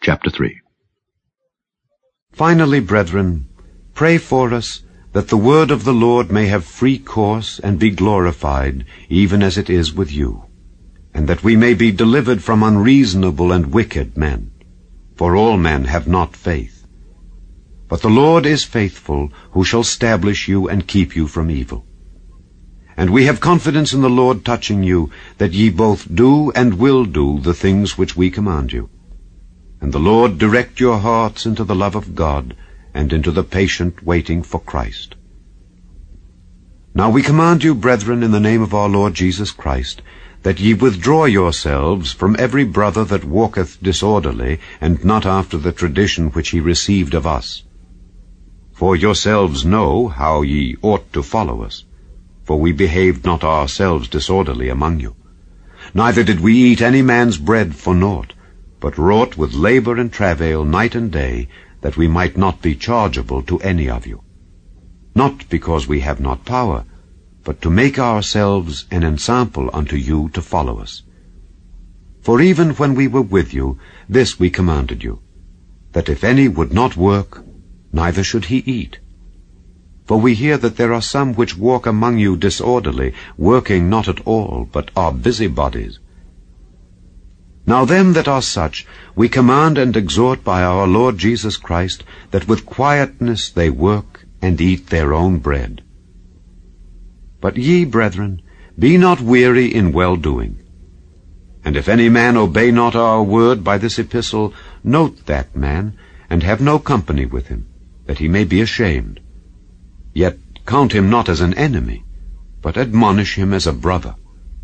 Chapter 3. Finally, brethren, pray for us, that the word of the Lord may have free course and be glorified, even as it is with you, and that we may be delivered from unreasonable and wicked men. For all men have not faith. But the Lord is faithful, who shall establish you and keep you from evil. And we have confidence in the Lord touching you, that ye both do and will do the things which we command you. And the Lord direct your hearts into the love of God, and into the patient waiting for Christ. Now we command you, brethren, in the name of our Lord Jesus Christ, that ye withdraw yourselves from every brother that walketh disorderly, and not after the tradition which he received of us. For yourselves know how ye ought to follow us, for we behaved not ourselves disorderly among you. Neither did we eat any man's bread for naught, but wrought with labor and travail night and day, that we might not be chargeable to any of you. Not because we have not power, but to make ourselves an ensample unto you to follow us. For even when we were with you, this we commanded you, that if any would not work, neither should he eat. For we hear that there are some which walk among you disorderly, working not at all, but are busybodies. Now them that are such we command and exhort by our Lord Jesus Christ, that with quietness they work and eat their own bread. But ye, brethren, be not weary in well-doing. And if any man obey not our word by this epistle, note that man, and have no company with him, that he may be ashamed. Yet count him not as an enemy, but admonish him as a brother.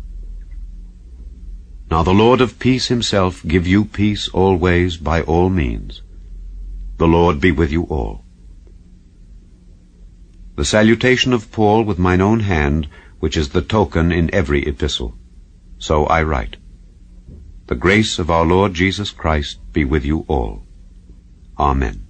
Now the Lord of peace himself give you peace always by all means. The Lord be with you all. The salutation of Paul with mine own hand, which is the token in every epistle. So I write. The grace of our Lord Jesus Christ be with you all. Amen.